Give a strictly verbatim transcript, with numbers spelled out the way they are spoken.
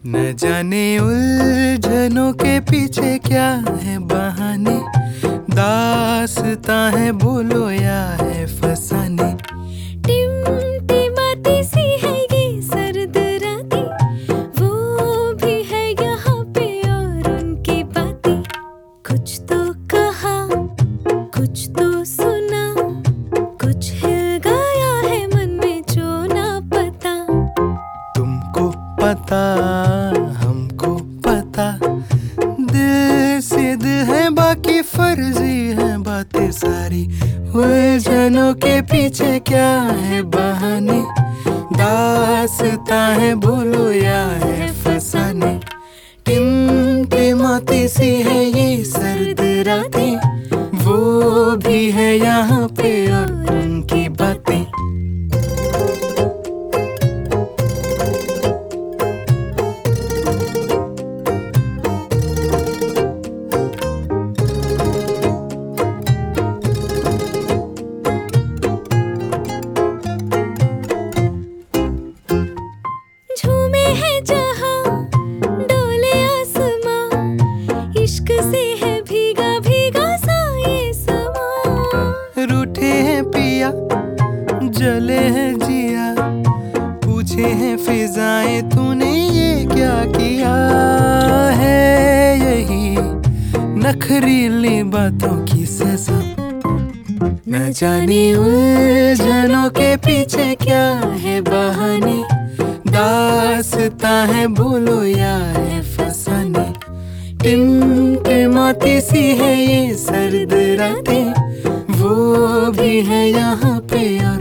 न जाने उलझनों के पीछे क्या है बहाने, दास्तां है बोलो या है फसाने। टिमटिमाती सी है ये सर्द रातें, वो भी है यहाँ पे और उनकी बातें। कुछ तो कहा, कुछ तो सुना, कुछ हिल गया है मन में जो ना पता। तुमको पता हमको पता, दिल से दिल है बाकी फर्जी है बातें सारी। उलझनों के पीछे क्या है बहाने, दास्तां है बोलो या है फसाने। टिमटिमाती सी है ये सर्द रातें, वो भी है यहाँ पे और उनकी बातें। झूमे है जहाँ डोले आसमां, इश्क से है भीगा भीगा सा ये समा। रूठे हैं पिया जले हैं जिया, पूछे हैं फिजाएं तूने ये क्या किया है। यही नखरीली बातों की सजा, न जाने उलझनों के पीछे क्या है बहाने, दास्तां है बोलो या है फसाने। टिमटिमाती सी है ये सर्द रातें, वो भी है यहाँ पे और